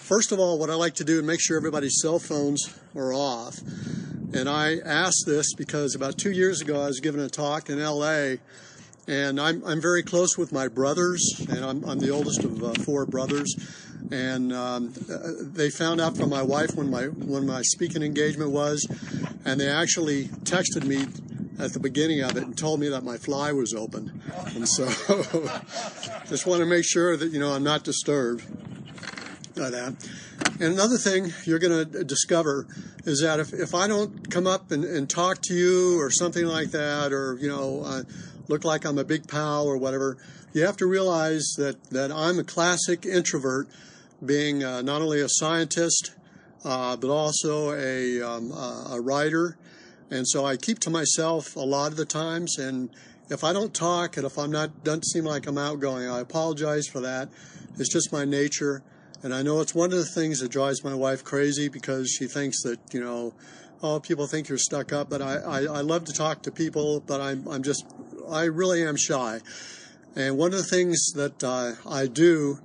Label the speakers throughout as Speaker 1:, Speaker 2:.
Speaker 1: First of all, what I like to do is make sure everybody's cell phones are off. And I asked this because about 2 years ago I was giving a talk in LA, and I'm very close with my brothers, and I'm the oldest of 4 brothers. And they found out from my wife when my speaking engagement was, and they actually texted me at the beginning of it and told me that my fly was open. And so just want to make sure that, I'm not disturbed by that. And another thing you're going to discover is that if I don't come up and talk to you or something like that, or, look like I'm a big pal or whatever, you have to realize that I'm a classic introvert, being not only a scientist, but also a writer. And so I keep to myself a lot of the times. And if I don't talk and if doesn't seem like I'm outgoing, I apologize for that. It's just my nature. And I know it's one of the things that drives my wife crazy, because she thinks that, people think you're stuck up. But I love to talk to people, but I really am shy. And one of the things that I do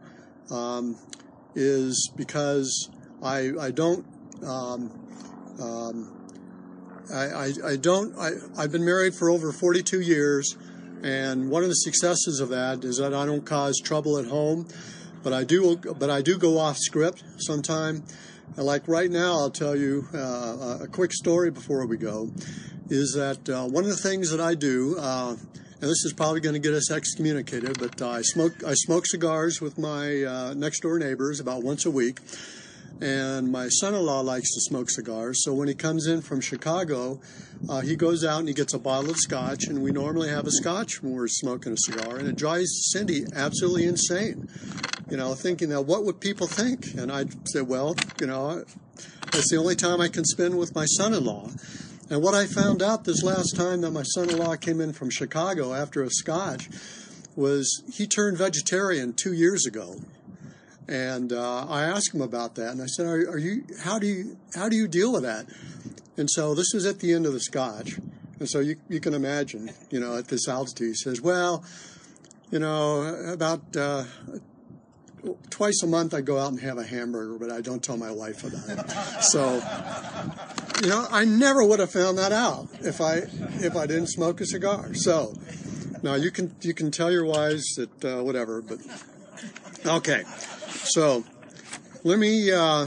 Speaker 1: is because I've been married for over 42 years, and one of the successes of that is that I don't cause trouble at home, but I do go off script sometime. And like right now, I'll tell you a quick story before we go, is that one of the things that I do, and this is probably going to get us excommunicated, but I smoke cigars with my next door neighbors about once a week. And my son-in-law likes to smoke cigars, so when he comes in from Chicago, he goes out and he gets a bottle of scotch, and we normally have a scotch when we're smoking a cigar, and it drives Cindy absolutely insane, thinking that what would people think? And I said, well, it's the only time I can spend with my son-in-law. And what I found out this last time that my son-in-law came in from Chicago after a scotch was he turned vegetarian 2 years ago. And I asked him about that, and I said, how do you deal with that? And so this was at the end of the scotch. And so you can imagine, at this altitude, he says, well, about twice a month I go out and have a hamburger, but I don't tell my wife about it. So, I never would have found that out if I didn't smoke a cigar. So now you can tell your wives that whatever, but okay. So let me,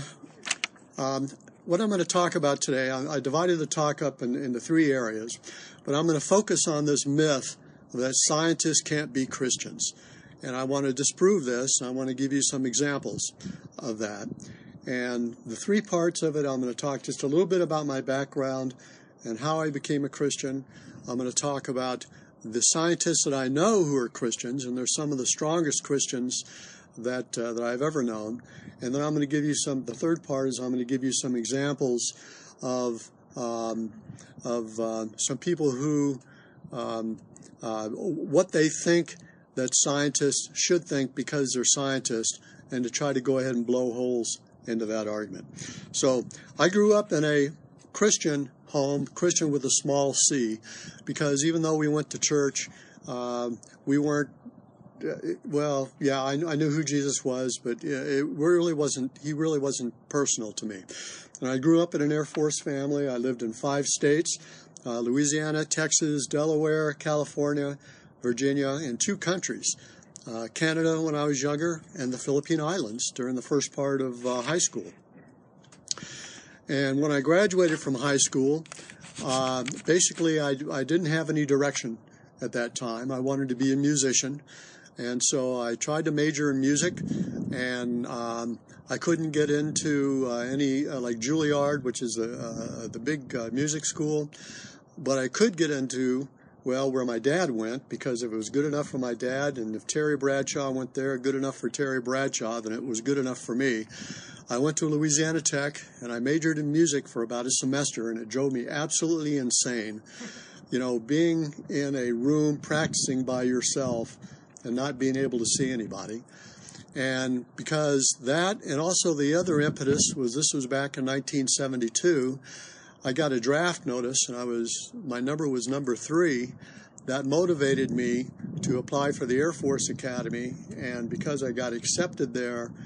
Speaker 1: what I'm going to talk about today, I divided the talk up into 3 areas, but I'm going to focus on this myth that scientists can't be Christians. And I want to disprove this, and I want to give you some examples of that. And the 3 parts of it, I'm going to talk just a little bit about my background and how I became a Christian. I'm going to talk about the scientists that I know who are Christians, and they're some of the strongest Christians that I've ever known. And then I'm going to give you the third part is I'm going to give you some examples of some people who, what they think that scientists should think because they're scientists, and to try to go ahead and blow holes into that argument. So I grew up in a Christian home, Christian with a small c, because even though we went to church, we weren't, I knew who Jesus was, but he really wasn't personal to me. And I grew up in an Air Force family. I lived in 5 states, Louisiana, Texas, Delaware, California, Virginia, and 2 countries, Canada when I was younger, and the Philippine Islands during the first part of high school. And when I graduated from high school, basically I didn't have any direction at that time. I wanted to be a musician. And so I tried to major in music, and I couldn't get into any, like Juilliard, which is the big music school. But I could get into, where my dad went, because if it was good enough for my dad, and if Terry Bradshaw went there, good enough for Terry Bradshaw, then it was good enough for me. I went to Louisiana Tech, and I majored in music for about a semester, and it drove me absolutely insane. Being in a room practicing by yourself and not being able to see anybody. And because that, and also the other impetus was, this was back in 1972, I got a draft notice, and my number was number 3. That motivated me to apply for the Air Force Academy, and because I got accepted there,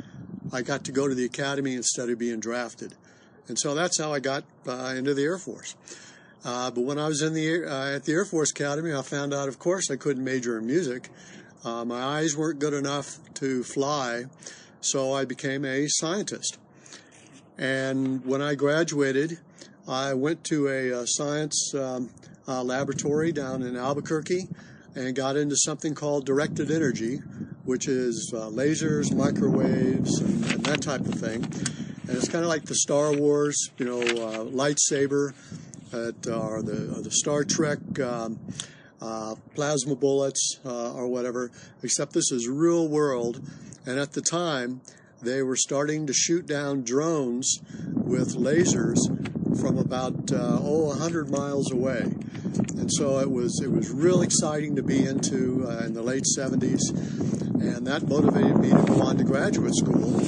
Speaker 1: I got to go to the academy instead of being drafted. And so that's how I got into the Air Force. But when I was at the Air Force Academy, I found out, of course, I couldn't major in music. My eyes weren't good enough to fly, so I became a scientist. And when I graduated, I went to a science laboratory down in Albuquerque and got into something called directed energy, which is lasers, microwaves, and that type of thing. And it's kind of like the Star Wars, lightsaber, or the Star Trek plasma bullets or whatever, except this is real world. And at the time, they were starting to shoot down drones with lasers from about 100 miles away. And so it was real exciting to be into in the late 70s, and that motivated me to go on to graduate school.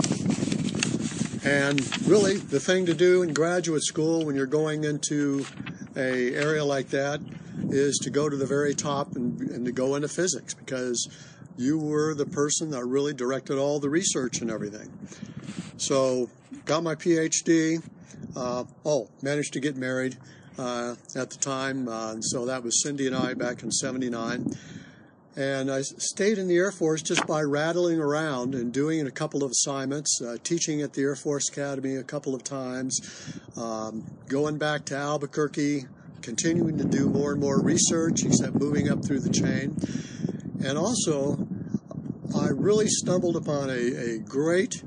Speaker 1: And really, the thing to do in graduate school when you're going into an area like that is to go to the very top and to go into physics, because you were the person that really directed all the research and everything. So, got my PhD. Managed to get married at the time. And so that was Cindy and I back in '79. And I stayed in the Air Force just by rattling around and doing a couple of assignments, teaching at the Air Force Academy a couple of times, going back to Albuquerque, continuing to do more and more research, except moving up through the chain. And also, I really stumbled upon a great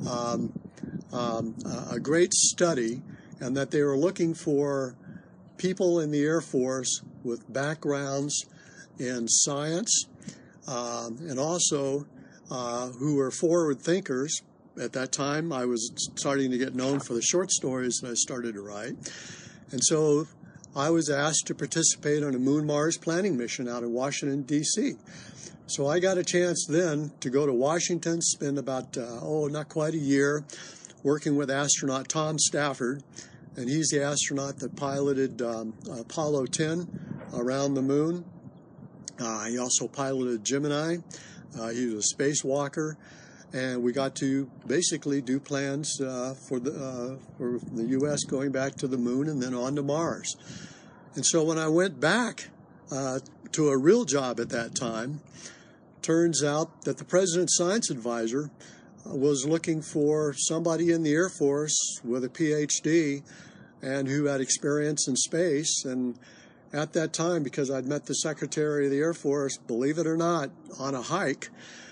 Speaker 1: study, and that they were looking for people in the Air Force with backgrounds in science, and also who were forward thinkers. At that time, I was starting to get known for the short stories that I started to write. And so I was asked to participate on a Moon-Mars planning mission out in Washington, D.C. So I got a chance then to go to Washington, spend about, not quite a year, working with astronaut Tom Stafford. And he's the astronaut that piloted Apollo 10 around the moon. He also piloted Gemini. He was a spacewalker. And we got to basically do plans for the U.S. going back to the moon and then on to Mars. And so when I went back to a real job at that time, turns out that the President's science advisor was looking for somebody in the Air Force with a PhD and who had experience in space. And at that time, because I'd met the Secretary of the Air Force, believe it or not, on a hike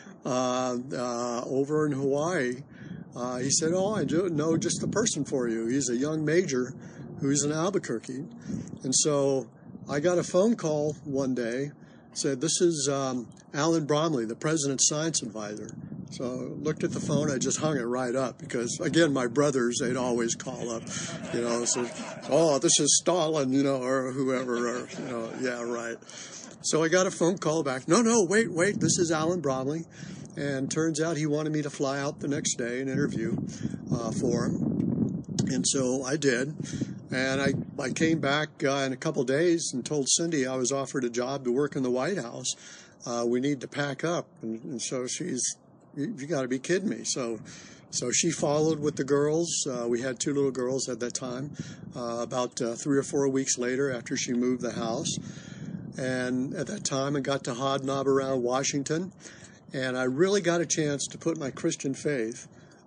Speaker 1: over in Hawaii, he said, I do know just the person for you. He's a young major who's in Albuquerque. And so I got a phone call one day, said, this is Alan Bromley, the President's science advisor. So I looked at the phone, I just hung it right up because, again, my brothers, they'd always call up, say, this is Stalin, or whoever, or, yeah, right. So I got a phone call back. No, wait, this is Alan Bromley. And turns out he wanted me to fly out the next day and interview for him. And so I did. And I came back in a couple days and told Cindy I was offered a job to work in the White House. We need to pack up. And so you got to be kidding me. So she followed with the girls. We had 2 little girls at that time, about 3 or 4 weeks later after she moved the house. And at that time, I got to hobnob around Washington. And I really got a chance to put my Christian faith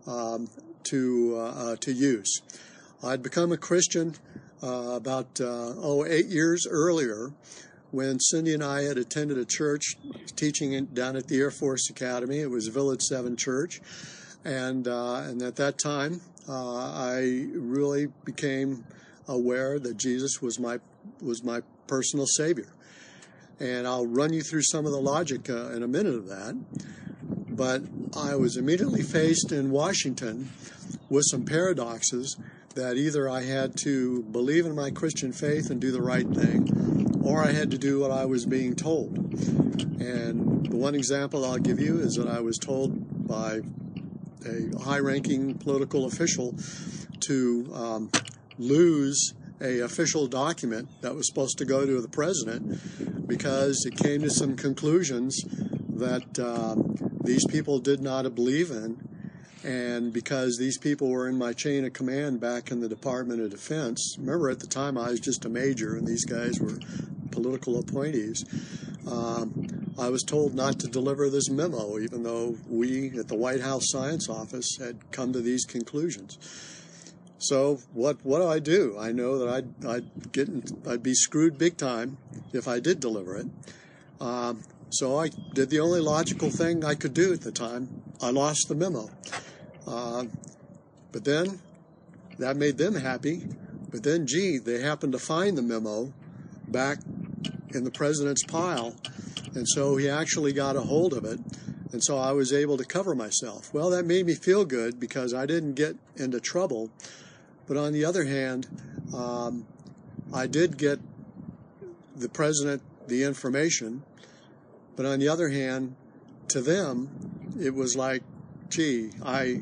Speaker 1: to use. I'd become a Christian about 8 years earlier, when Cindy and I had attended a church teaching down at the Air Force Academy. It was Village 7 Church. And at that time, I really became aware that Jesus was my personal Savior. And I'll run you through some of the logic in a minute of that. But I was immediately faced in Washington with some paradoxes that either I had to believe in my Christian faith and do the right thing, or I had to do what I was being told. And the one example I'll give you is that I was told by a high-ranking political official to lose an official document that was supposed to go to the president because it came to some conclusions that these people did not believe in. And because these people were in my chain of command back in the Department of Defense, remember at the time I was just a major and these guys were political appointees, I was told not to deliver this memo, even though we at the White House Science Office had come to these conclusions. So what do? I know that I'd be screwed big time if I did deliver it. So I did the only logical thing I could do at the time. I lost the memo. But then that made them happy. But then, gee, they happened to find the memo back in the president's pile. And so he actually got a hold of it. And so I was able to cover myself. Well, that made me feel good because I didn't get into trouble. But on the other hand, I did get the president the information. But on the other hand, to them, it was like, gee, I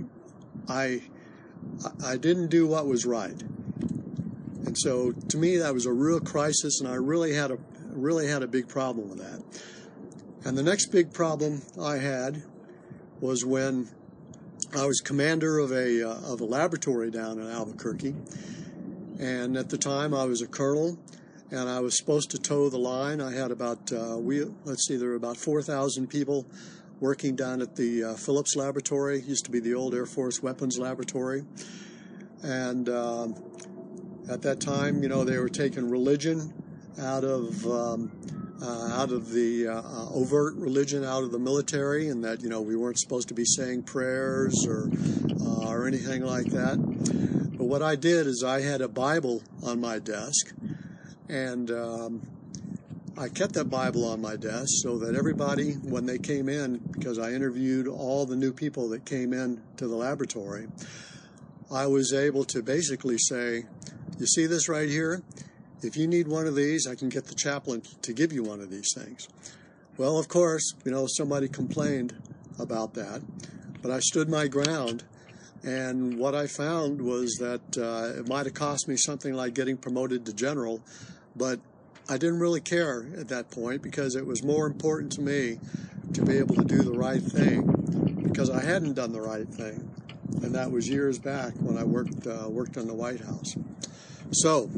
Speaker 1: didn't do what was right. And so to me, that was a real crisis, and I really had a big problem with that. And the next big problem I had was when I was commander of a laboratory down in Albuquerque, and at the time I was a colonel, and I was supposed to toe the line. I had about there were about 4,000 people working down at the Phillips Laboratory. It used to be the old Air Force Weapons Laboratory, and at that time, they were taking religion out of the overt religion out of the military, and that we weren't supposed to be saying prayers or anything like that. But what I did is I had a Bible on my desk, and I kept that Bible on my desk so that everybody, when they came in, because I interviewed all the new people that came in to the laboratory, I was able to basically say, you see this right here? If you need one of these, I can get the chaplain to give you one of these things. Well, of course, somebody complained about that, but I stood my ground, and what I found was that it might have cost me something like getting promoted to general, but I didn't really care at that point because it was more important to me to be able to do the right thing, because I hadn't done the right thing, and that was years back when I worked in the White House. So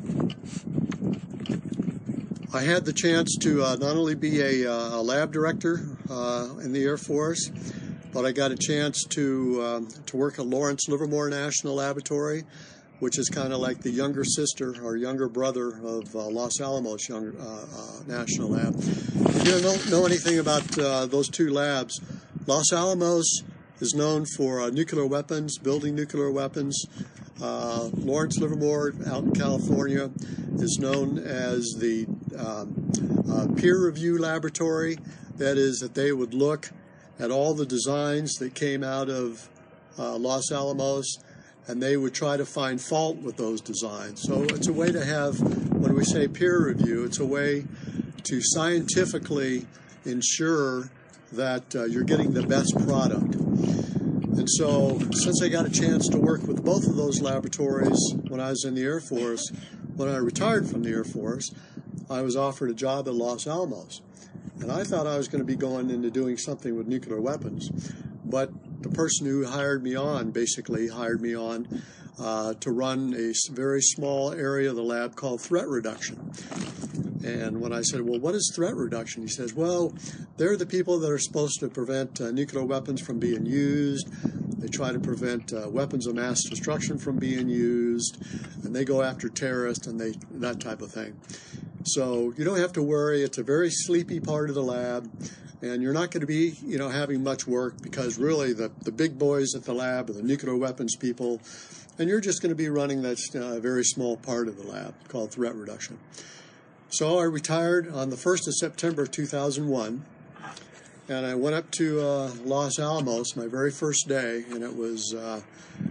Speaker 1: I had the chance to not only be a lab director in the Air Force, but I got a chance to work at Lawrence Livermore National Laboratory, which is kind of like the younger sister or younger brother of Los Alamos National Lab. If you don't know anything about those two labs, Los Alamos is known for nuclear weapons, building nuclear weapons. Lawrence Livermore out in California is known as the peer review laboratory. That is, that they would look at all the designs that came out of Los Alamos, and they would try to find fault with those designs. So it's a way to have, when we say peer review, it's a way to scientifically ensure that you're getting the best product. And so, since I got a chance to work with both of those laboratories when I was in the Air Force, when I retired from the Air Force, I was offered a job at Los Alamos. And I thought I was going to be going into doing something with nuclear weapons. But the person who hired me on basically hired me on to run a very small area of the lab called threat reduction. And when I said, well, what is threat reduction? He says, well, they're the people that are supposed to prevent nuclear weapons from being used. They try to prevent weapons of mass destruction from being used. And they go after terrorists and that type of thing. So you don't have to worry. It's a very sleepy part of the lab. And you're not going to be, having much work because really the big boys at the lab are the nuclear weapons people. And you're just going to be running that very small part of the lab called threat reduction. So I retired on the 1st of September 2001, and I went up to Los Alamos my very first day, and it was the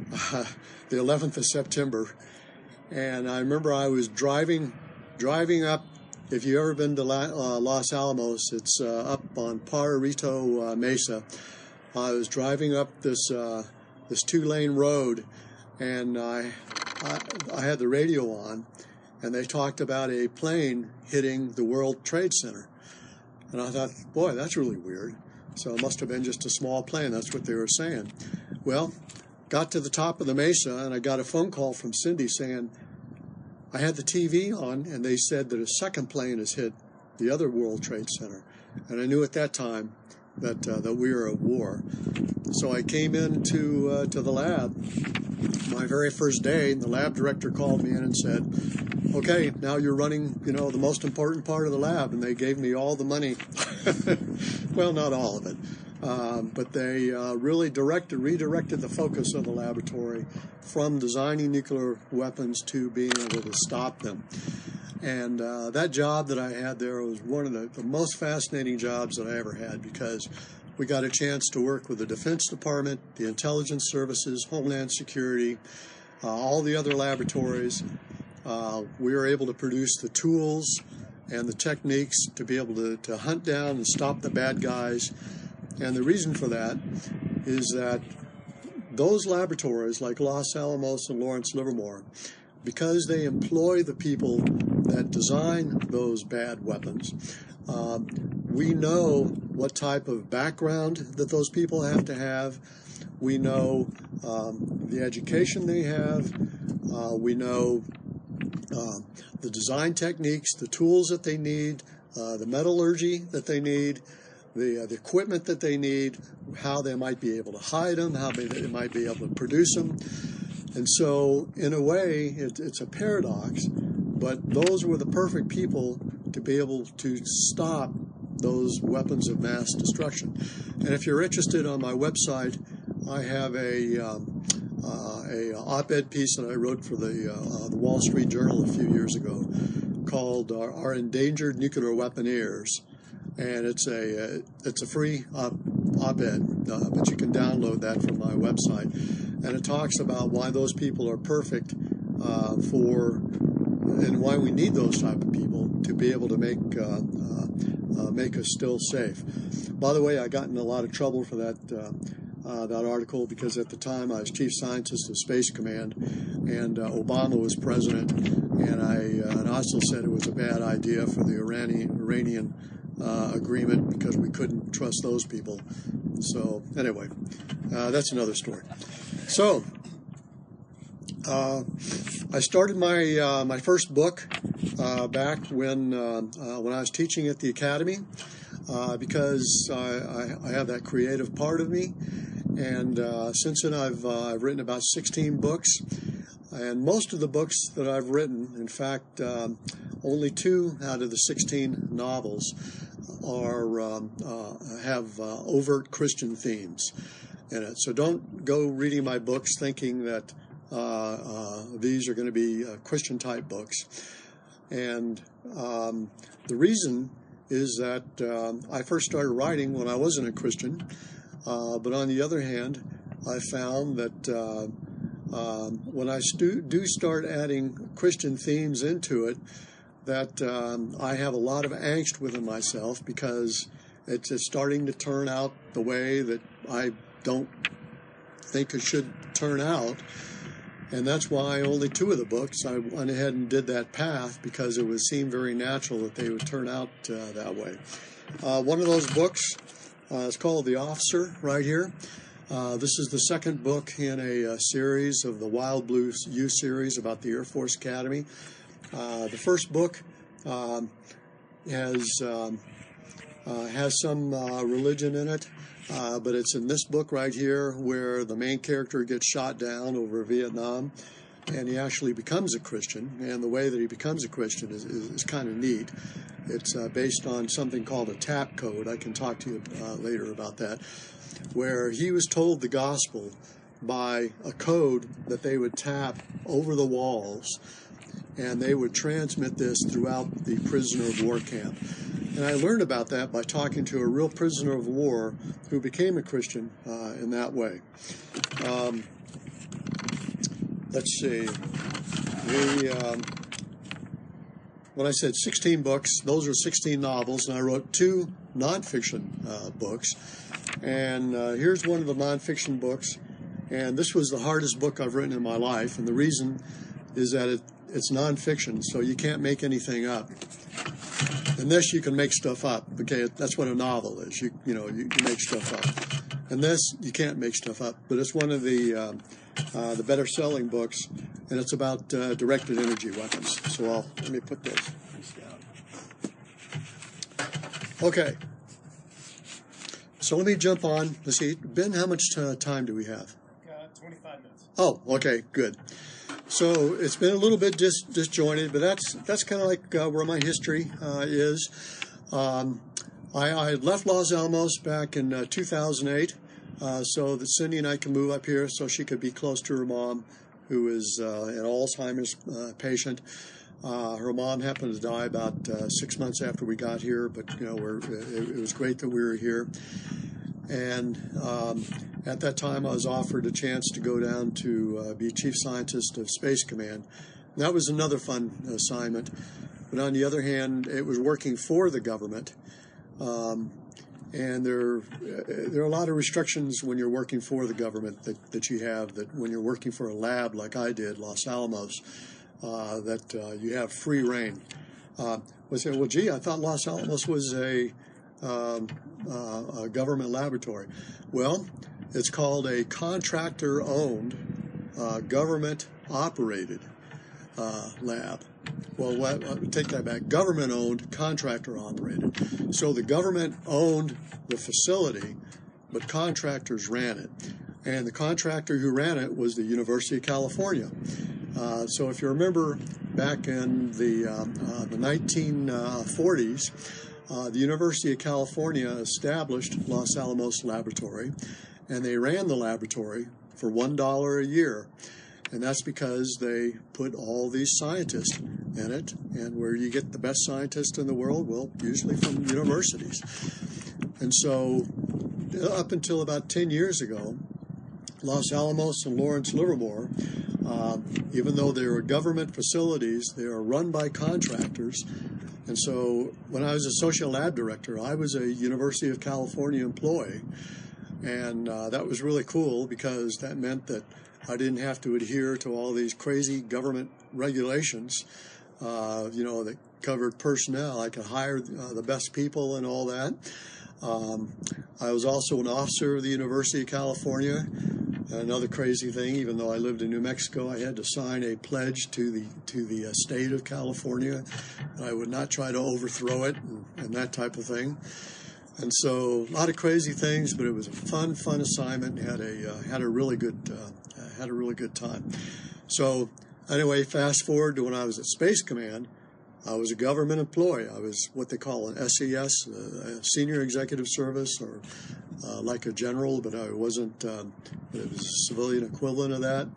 Speaker 1: 11th of September. And I remember I was driving up. If you've ever been to Los Alamos, it's up on Pajarito Mesa. I was driving up this two-lane road, and I had the radio on. And they talked about a plane hitting the World Trade Center. And I thought, boy, that's really weird. So it must have been just a small plane. That's what they were saying. Well, got to the top of the mesa, and I got a phone call from Cindy saying, I had the TV on, and they said that a second plane has hit the other World Trade Center. And I knew at that time that we were at war. So I came into to the lab my very first day, and the lab director called me in and said, okay, now you're running, the most important part of the lab. And they gave me all the money. Well, not all of it. But they really redirected the focus of the laboratory from designing nuclear weapons to being able to stop them. And that job that I had there was one of the most fascinating jobs that I ever had, because we got a chance to work with the Defense Department, the Intelligence Services, Homeland Security, all the other laboratories. We were able to produce the tools and the techniques to be able to hunt down and stop the bad guys. And the reason for that is that those laboratories, like Los Alamos and Lawrence Livermore, because they employ the people that design those bad weapons, we know what type of background that those people have to have. We know the education they have. We know the design techniques, the tools that they need, the metallurgy that they need, the equipment that they need, how they might be able to hide them, how they might be able to produce them. And so, in a way, it's a paradox, but those were the perfect people to be able to stop those weapons of mass destruction. And if you're interested, on my website, I have a op-ed piece that I wrote for the Wall Street Journal a few years ago called "Our Endangered Nuclear Weaponeers," and it's a free op-ed, but you can download that from my website, and it talks about why those people are perfect and why we need those type of people to be able to make us still safe. By the way, I got in a lot of trouble for that article, because at the time I was chief scientist of Space Command, and Obama was president, and I also said it was a bad idea for the Iranian agreement, because we couldn't trust those people. So anyway, that's another story. So I started my first book back when I was teaching at the academy, because I have that creative part of me, and since then I've written about 16 books, and most of the books that I've written, in fact, only 2 out of the 16 novels have overt Christian themes in it. So don't go reading my books thinking that these are going to be Christian type books. And the reason is that I first started writing when I wasn't a Christian, but on the other hand, I found that when I do start adding Christian themes into it, that I have a lot of angst within myself, because it's starting to turn out the way that I don't think it should turn out. And that's why only 2 of the books I went ahead and did that path, because it would seem very natural that they would turn out that way. One of those books is called The Officer, right here. This is the second book in a series of the Wild Blue U series about the Air Force Academy. The first book has some religion in it, but it's in this book right here where the main character gets shot down over Vietnam, and he actually becomes a Christian. And the way that he becomes a Christian is kind of neat. It's based on something called a TAP code. I can talk to you later about that, where he was told the gospel by a code that they would tap over the walls, and they would transmit this throughout the prisoner of war camp. And I learned about that by talking to a real prisoner of war who became a Christian in that way. Let's see. When I said 16 books, those are 16 novels, and I wrote 2 nonfiction books. And here's one of the nonfiction books, and this was the hardest book I've written in my life, and the reason is that it's nonfiction, so you can't make anything up. In this, you can make stuff up. Okay, that's what a novel is. You make stuff up. And this, you can't make stuff up, but it's one of the better selling books, and it's about directed energy weapons. So let me put this down. Okay. So let me jump on. Let's see, Ben, how much time do we have?
Speaker 2: 25 minutes.
Speaker 1: Oh, okay, good. So it's been a little bit disjointed, but that's kind of like where my history is. I left Los Alamos back in 2008, so that Cindy and I can move up here so she could be close to her mom, who is an Alzheimer's patient. Her mom happened to die about 6 months after we got here, but it was great that we were here. And at that time, I was offered a chance to go down to be chief scientist of Space Command. And that was another fun assignment. But on the other hand, it was working for the government. And there are a lot of restrictions when you're working for the government that you have, that when you're working for a lab like I did, Los Alamos, that you have free reign. We say, well, gee, I thought Los Alamos was a government laboratory. Well, it's called a contractor-owned, government-operated lab. Well, take that back. Government-owned, contractor-operated. So the government owned the facility, but contractors ran it. And the contractor who ran it was the University of California. So if you remember back in the 1940s, the University of California established Los Alamos Laboratory, and they ran the laboratory for $1 a year. And that's because they put all these scientists in it. And where you get the best scientists in the world? Well, usually from universities. And so up until about 10 years ago, Los Alamos and Lawrence Livermore, even though they were government facilities, they are run by contractors. And so when I was associate lab director, I was a University of California employee. And that was really cool because that meant that I didn't have to adhere to all these crazy government regulations, that covered personnel. I could hire the best people and all that. I was also an officer of the University of California. Another crazy thing, even though I lived in New Mexico, I had to sign a pledge to the state of California. I would not try to overthrow it and that type of thing. And so a lot of crazy things, but it was a fun assignment. Had a really good time. So anyway, fast forward to when I was at Space Command. I was a government employee. I was what they call an SES, a senior executive service, or like a general, but I wasn't. It was a civilian equivalent of that.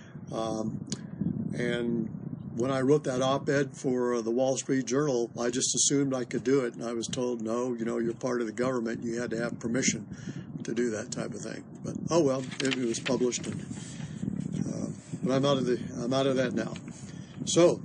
Speaker 1: And when I wrote that op-ed for the Wall Street Journal, I just assumed I could do it, and I was told, no, you're part of the government. You had to have permission to do that type of thing. But oh well, it was published, but I'm out of that now. So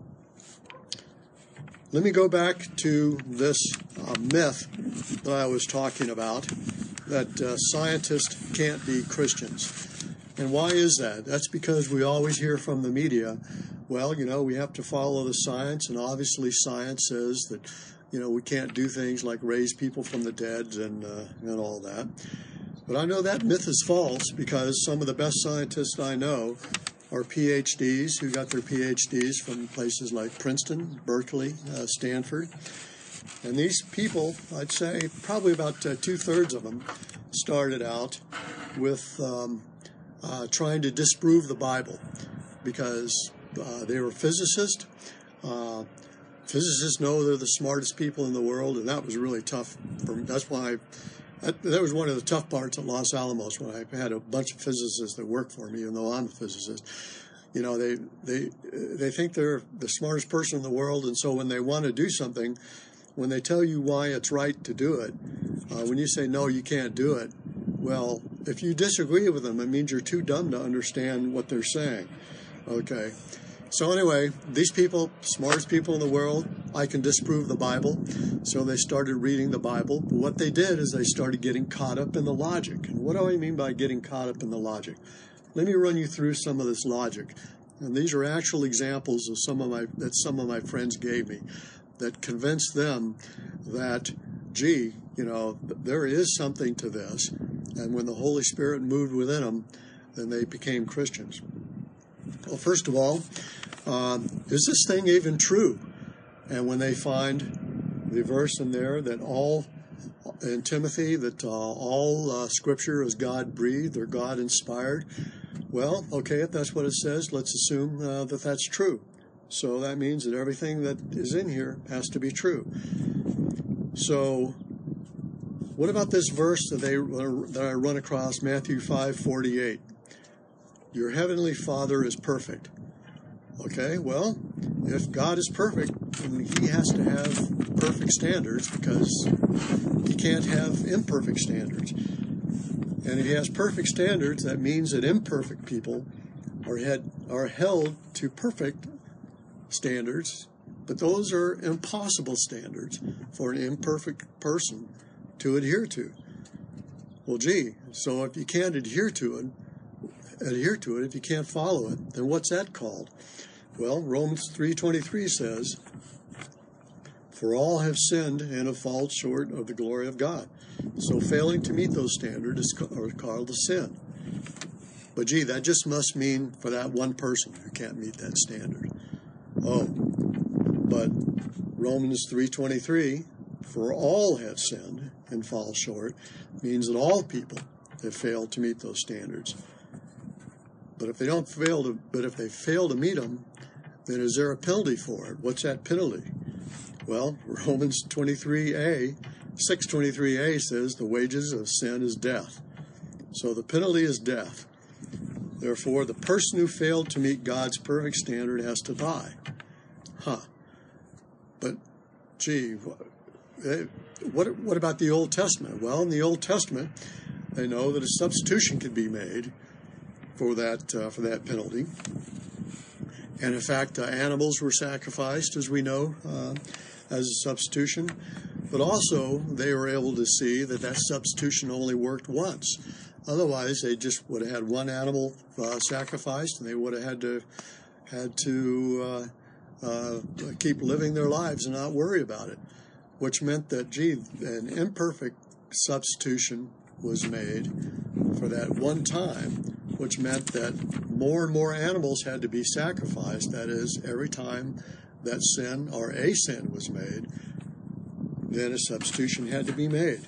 Speaker 1: let me go back to this myth that I was talking about, that scientists can't be Christians. And why is that? That's because we always hear from the media, well, we have to follow the science, and obviously science says that, we can't do things like raise people from the dead and all that. But I know that myth is false, because some of the best scientists I know are PhDs who got their PhDs from places like Princeton, Berkeley, Stanford. And these people, I'd say probably about 2/3 of them started out with trying to disprove the Bible, because they were physicists. Physicists know they're the smartest people in the world, and that was really tough for me. That's why that was one of the tough parts at Los Alamos, when I had a bunch of physicists that worked for me, even though I'm a physicist. They think they're the smartest person in the world, and so when they want to do something, when they tell you why it's right to do it, when you say, no, you can't do it, well, if you disagree with them, it means you're too dumb to understand what they're saying. Okay. So anyway, these people, smartest people in the world, I can disprove the Bible. So they started reading the Bible. But what they did is they started getting caught up in the logic. And what do I mean by getting caught up in the logic? Let me run you through some of this logic. And these are actual examples of some of my friends gave me that convinced them that, gee, there is something to this. And when the Holy Spirit moved within them, then they became Christians. Well, first of all, is this thing even true? And when they find the verse in there that in Timothy, that all Scripture is God-breathed or God-inspired, well, okay, if that's what it says, let's assume that that's true. So that means that everything that is in here has to be true. So what about this verse that I run across, Matthew 5:48? Your heavenly Father is perfect. Okay, well, if God is perfect, then he has to have perfect standards, because he can't have imperfect standards. And if he has perfect standards, that means that imperfect people are held to perfect standards, but those are impossible standards for an imperfect person to adhere to. Well, gee, so if you can't adhere to it, if you can't follow it, then what's that called? Well, Romans 3:23 says, for all have sinned and have fallen short of the glory of God. So failing to meet those standards is called a sin. But gee, that just must mean for that one person who can't meet that standard. Oh, but Romans 3:23, for all have sinned and fall short, means that all people have failed to meet those standards. But if they fail to meet them, then is there a penalty for it? What's that penalty? Well, Romans 6:23a says the wages of sin is death. So the penalty is death. Therefore, the person who failed to meet God's perfect standard has to die. But, gee, what about the Old Testament? Well, in the Old Testament, they know that a substitution could be made for that penalty. And in fact, animals were sacrificed, as we know, as a substitution. But also, they were able to see that substitution only worked once. Otherwise, they just would have had one animal sacrificed, and they would have had to keep living their lives and not worry about it. Which meant that, gee, an imperfect substitution was made for that one time, which meant that more and more animals had to be sacrificed. That is, every time that sin or a sin was made, then a substitution had to be made.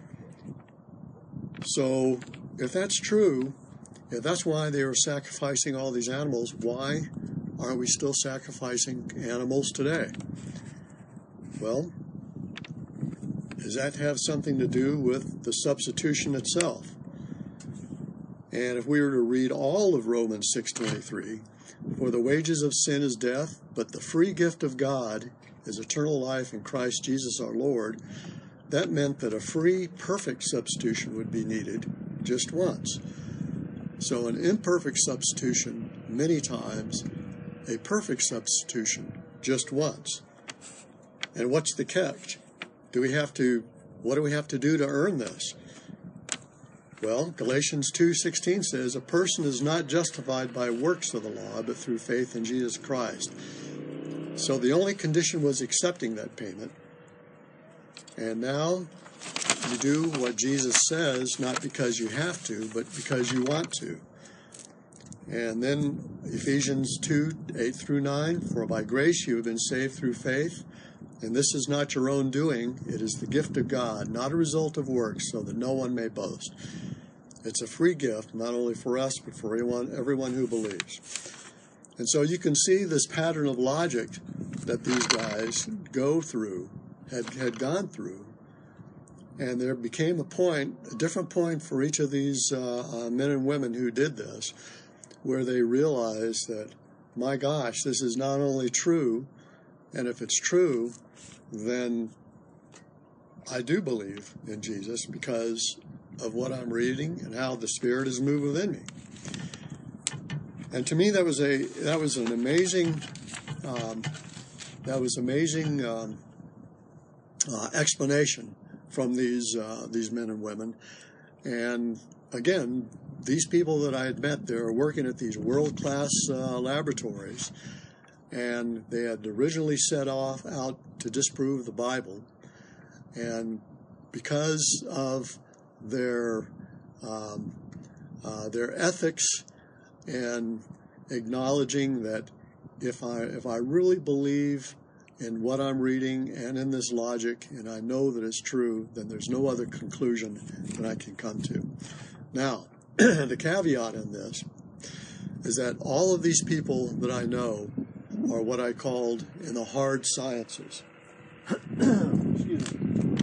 Speaker 1: So, if that's true, if that's why they were sacrificing all these animals, why aren't we still sacrificing animals today? Well, does that have something to do with the substitution itself? And if we were to read all of Romans 6:23, for the wages of sin is death, but the free gift of God is eternal life in Christ Jesus our Lord, that meant that a free, perfect substitution would be needed just once. So an imperfect substitution many times, a perfect substitution just once. And what's the catch? What do we have to do to earn this? Well, Galatians 2:16 says, a person is not justified by works of the law, but through faith in Jesus Christ. So the only condition was accepting that payment. And now you do what Jesus says, not because you have to, but because you want to. And then Ephesians 2:8-9, for by grace you have been saved through faith, and this is not your own doing, it is the gift of God, not a result of works, so that no one may boast. It's a free gift, not only for us, but for everyone who believes. And so you can see this pattern of logic that these guys had gone through. And there became a different point for each of these men and women who did this, where they realized that, my gosh, this is not only true, and if it's true, then I do believe in Jesus because of what I'm reading and how the Spirit is moving within me. And to me, that was an amazing explanation from these men and women. And again, these people that I had met, they were working at these world-class laboratories, and they had originally set out to disprove the Bible. And because of their their ethics, and acknowledging that if I really believe in what I'm reading and in this logic, and I know that it's true, then there's no other conclusion that I can come to. Now, the caveat in this is that all of these people that I know are what I called in the hard sciences. Excuse me.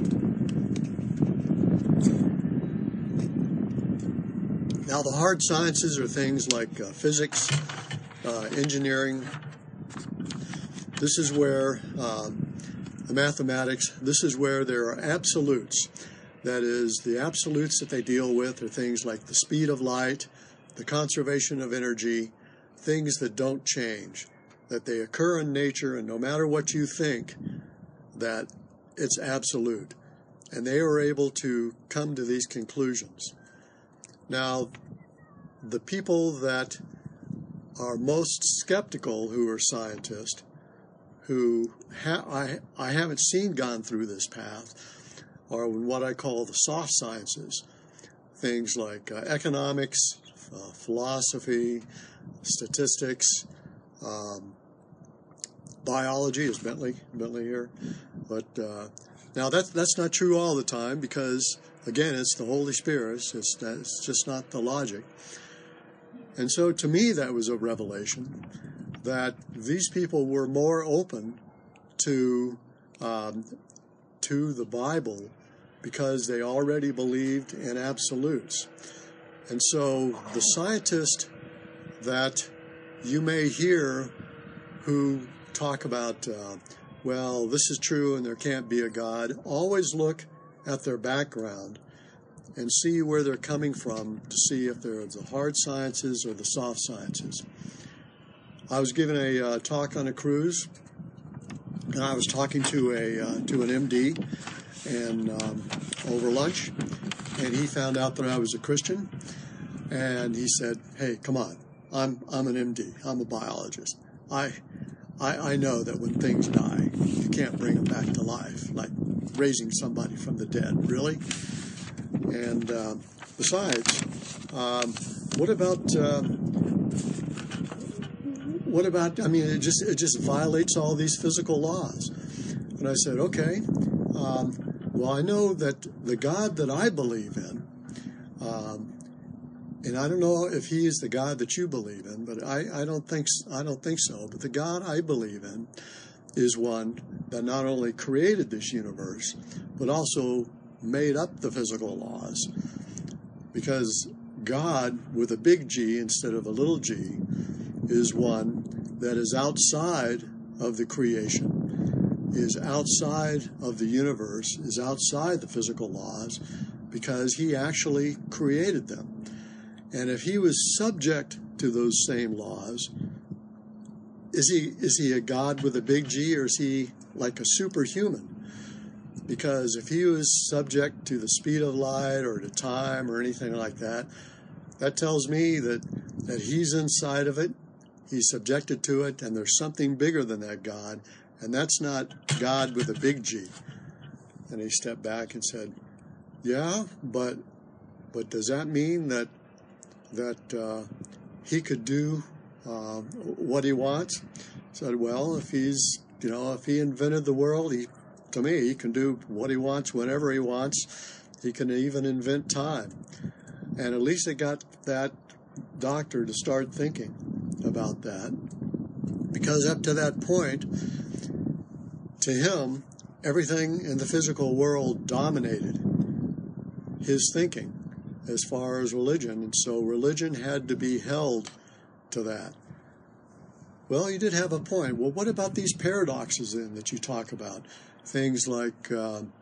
Speaker 1: Now, the hard sciences are things like physics, engineering. This is where the mathematics, this is where there are absolutes. That is, the absolutes that they deal with are things like the speed of light, the conservation of energy, things that don't change, that they occur in nature, and no matter what you think, that it's absolute. And they are able to come to these conclusions. Now, the people that are most skeptical, who are scientists, who I haven't seen gone through this path, are what I call the soft sciences. Things like economics, philosophy, statistics, biology. Is Bentley here? But now that's not true all the time, because again, it's the Holy Spirit. It's just not the logic. And so to me, that was a revelation that these people were more open to the Bible because they already believed in absolutes. And so the scientist that you may hear who talk about, well, this is true and there can't be a God, always look at their background and see where they're coming from to see if they're the hard sciences or the soft sciences. I was giving a talk on a cruise, and I was talking to an MD and over lunch, and he found out that I was a Christian, and he said, "Hey, come on, I'm an MD, I'm a biologist. I know that when things die, you can't bring them back to life, like raising somebody from the dead, really? And besides, what about, I mean, it just violates all these physical laws." And I said, okay, well, I know that the God that I believe in, and I don't know if he is the God that you believe in, but I don't think so. But the God I believe in is one that not only created this universe, but also made up the physical laws. Because God, with a big G instead of a little g, is one that is outside of the creation, is outside of the universe, is outside the physical laws, because he actually created them. And if he was subject to those same laws, is he a God with a big G, or is he like a superhuman? Because if he was subject to the speed of light or to time or anything like that, that tells me that he's inside of it, he's subjected to it, and there's something bigger than that God, and that's not God with a big G. And he stepped back and said, yeah, but does that mean that he could do what he wants? I said, well, if he invented the world, to me, he can do what he wants whenever he wants. He can even invent time. And at least it got that doctor to start thinking about that. Because up to that point, to him, everything in the physical world dominated his thinking as far as religion. And so religion had to be held to that. Well, you did have a point. Well, what about these paradoxes then that you talk about? Things like, and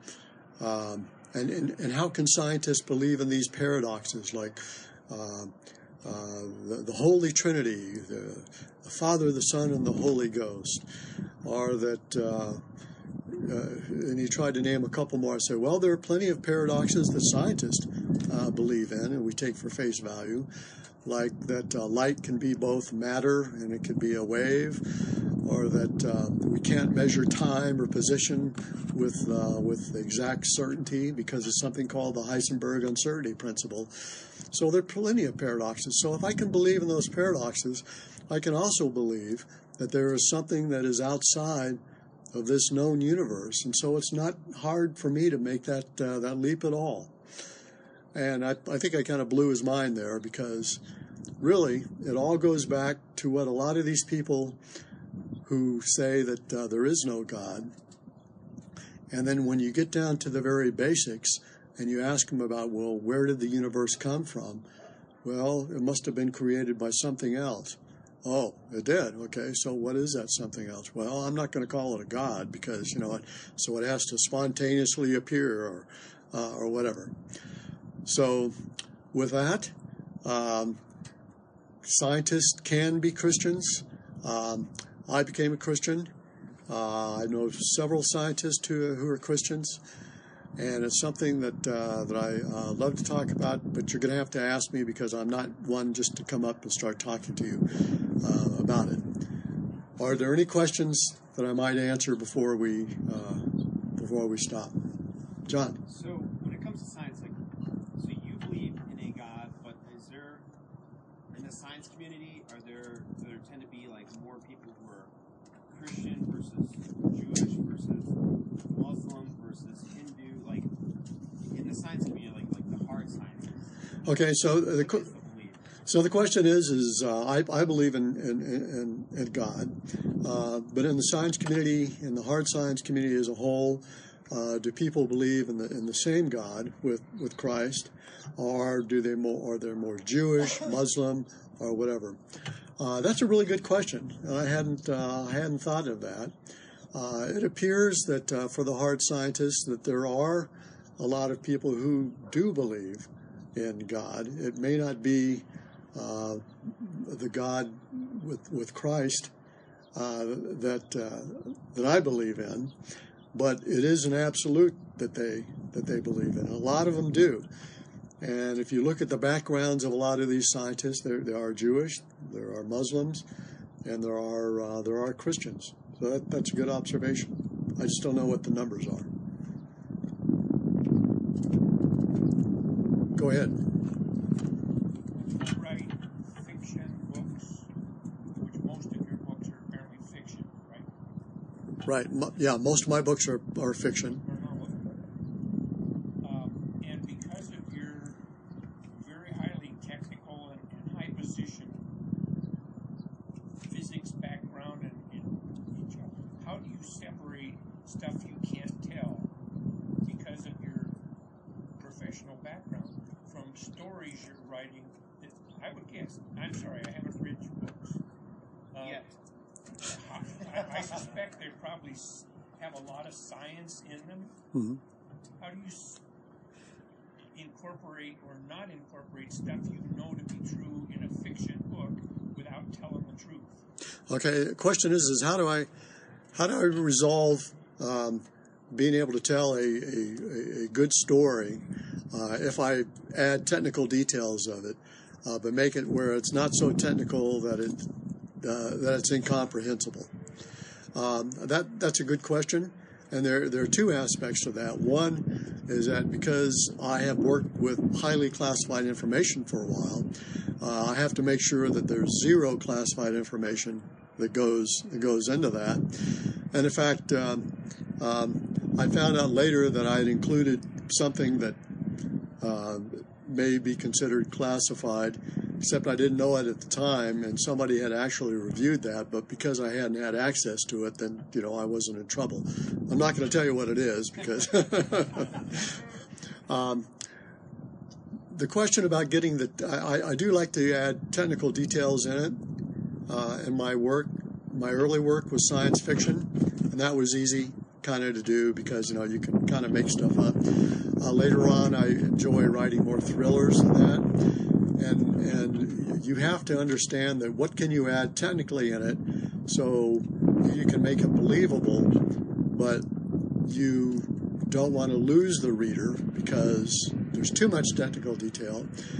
Speaker 1: how can scientists believe in these paradoxes, like the Holy Trinity, the Father, the Son, and the Holy Ghost, or that, and he tried to name a couple more. I said, well, there are plenty of paradoxes that scientists believe in and we take for face value. like that light can be both matter and it could be a wave, or that we can't measure time or position with exact certainty because of something called the Heisenberg uncertainty principle. So there are plenty of paradoxes. So if I can believe in those paradoxes, I can also believe that there is something that is outside of this known universe. And so it's not hard for me to make that leap at all. And I think I kind of blew his mind there, because really it all goes back to what a lot of these people who say that there is no God, and then when you get down to the very basics and you ask them about, well, where did the universe come from? Well, it must have been created by something else. Oh, it did. Okay, so what is that something else? Well, I'm not going to call it a God, because, so it has to spontaneously appear or whatever. So with that, scientists can be Christians. I became a Christian. I know several scientists who are Christians, and it's something that I love to talk about, but you're going to have to ask me, because I'm not one just to come up and start talking to you about it. Are there any questions that I might answer before we stop? John?
Speaker 2: So when it comes to science, so you believe in a God, but is there, in the science community, there tend to be more people who are Christian versus Jewish versus Muslim versus Hindu, in the science community, like the hard sciences?
Speaker 1: Okay, so the question is I believe in God, but in the science community, in the hard science community as a whole, do people believe in the same God with Christ, or are they more Jewish, Muslim, or whatever? That's a really good question. I hadn't thought of that. It appears that for the hard scientists that there are a lot of people who do believe in God. It may not be the God with Christ that I believe in, but it is an absolute that they believe in. A lot of them do. And if you look at the backgrounds of a lot of these scientists, there are Jewish, there are Muslims, and there are Christians. So that's a good observation. I just don't know what the numbers are. Go ahead.
Speaker 3: You write fiction books, which most of your books are apparently fiction, right?
Speaker 1: Right. Yeah, most of my books are fiction.
Speaker 3: And because of your very highly technical and high position physics background, and how do you separate stuff you can't tell because of your professional background from stories you're writing that I would guess, I'm sorry, I haven't read your books yet. I suspect they probably have a lot of science in them.
Speaker 1: Mm-hmm. How
Speaker 3: do you incorporate or not incorporate stuff you know to be true in a fiction book without telling the truth?
Speaker 1: Okay, the question is how do I resolve being able to tell a good story if I add technical details of it, but make it where it's not so technical that it's incomprehensible? That's a good question, and there are two aspects to that. One is that because I have worked with highly classified information for a while, I have to make sure that there's zero classified information that goes into that. And in fact, I found out later that I had included something that may be considered classified, except I didn't know it at the time, and somebody had actually reviewed that, but because I hadn't had access to it, then, I wasn't in trouble. I'm not going to tell you what it is, because the question about getting I do like to add technical details in it. In my early work was science fiction, and that was easy kind of to do because, you can kind of make stuff up. Later on, I enjoy writing more thrillers than that. And you have to understand that what can you add technically in it so you can make it believable, but you don't want to lose the reader because there's too much technical detail.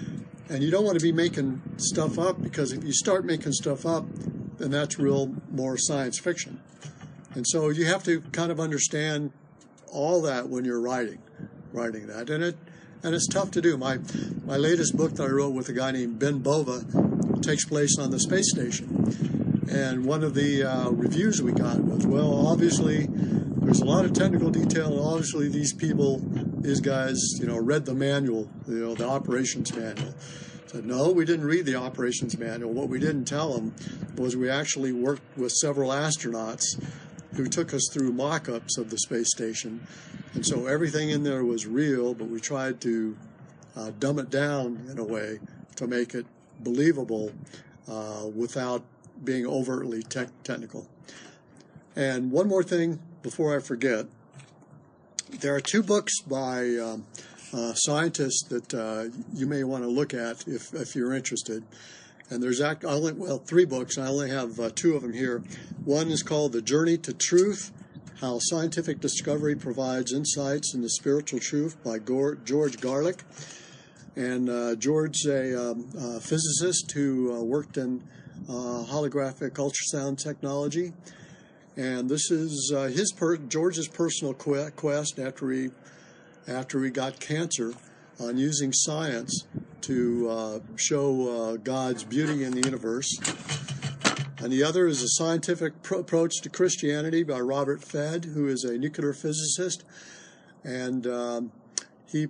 Speaker 1: And you don't want to be making stuff up, because if you start making stuff up, then that's real more science fiction. And so you have to kind of understand all that when you're writing that. And it's tough to do. My latest book that I wrote with a guy named Ben Bova takes place on the space station. And one of the reviews we got was, well, obviously there's a lot of technical detail, and obviously these guys, read the manual, the operations manual. I said, no, we didn't read the operations manual. What we didn't tell them was we actually worked with several astronauts who took us through mock-ups of the space station. And so everything in there was real, but we tried to dumb it down in a way to make it believable without being overtly technical. And one more thing before I forget. There are 2 books by scientists that you may want to look at if you're interested. And there's 3 books, and I only have 2 of them here. One is called The Journey to Truth, How Scientific Discovery Provides Insights into Spiritual Truth by George Garlick. And George's a physicist who worked in holographic ultrasound technology. And this is George's personal quest after he got cancer, on using science to show God's beauty in the universe. And the other is A Scientific Approach to Christianity by Robert Fedd, who is a nuclear physicist. And he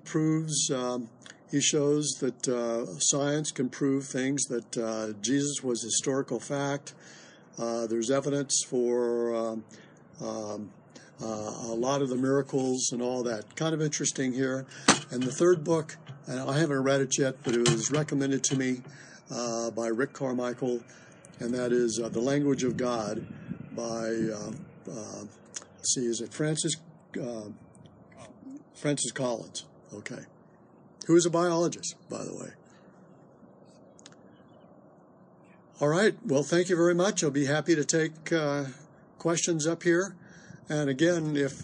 Speaker 1: shows that science can prove things, that Jesus was historical fact. There's evidence for a lot of the miracles and all that. Kind of interesting here. And the third book, and I haven't read it yet, but it was recommended to me by Rick Carmichael, and that is The Language of God by, is it Francis Collins? Okay. Who is a biologist, by the way. All right. Well, thank you very much. I'll be happy to take questions up here. And again, if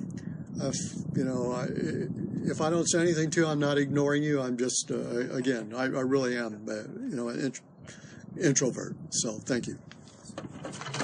Speaker 1: I don't say anything to you, I'm not ignoring you. I'm just, again, I really am, an introvert. So thank you.